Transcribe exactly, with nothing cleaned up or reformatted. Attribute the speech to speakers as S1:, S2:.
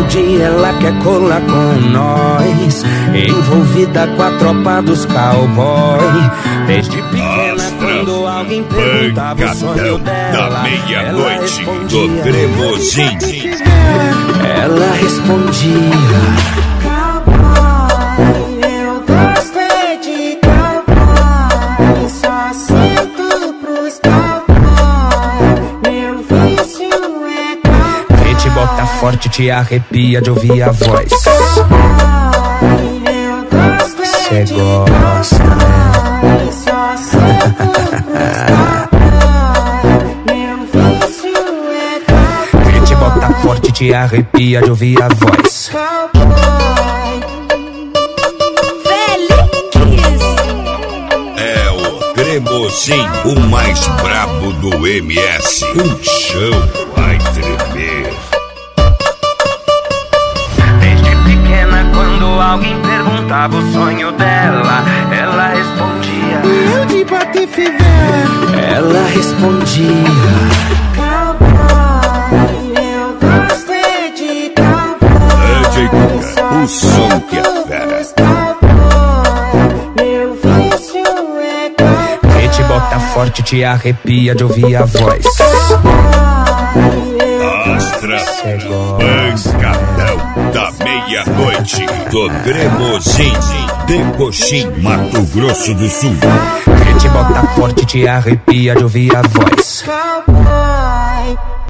S1: dia ela quer colar com nós, envolvida com a tropa dos cowboy. Desde pequena, quando alguém perguntava o sonho dela,
S2: da meia-noite do Cremosinho,
S1: ela respondia:
S3: cowboy, eu gosto é de cowboy, só sinto pros cowboy, meu vício é cowboy.
S1: Quem te bota forte te arrepia de ouvir a voz. Cê gosta, né?
S3: Só sinto pros cowboy, meu vício é cowboy.
S1: Quem te bota forte te arrepia de ouvir a voz.
S2: é o Cremosinho, o mais brabo do M S. O chão vai tremer.
S1: Desde pequena, quando alguém perguntava o sonho dela, ela respondia:
S3: Eu de Patife velho.
S1: ela respondia:
S3: Cowboy, eu gosto é de cowboy.
S2: É de Cuca, o som que é fera.
S3: Meu vício é cowboy.
S1: quem te bota forte te arrepia de ouvir a voz.
S2: Astra, pancadão da meia-noite do Cremosinho, de Coxim, Mato Grosso do Sul.
S1: Quem te bota forte te arrepia de ouvir a voz.
S3: Cowboy.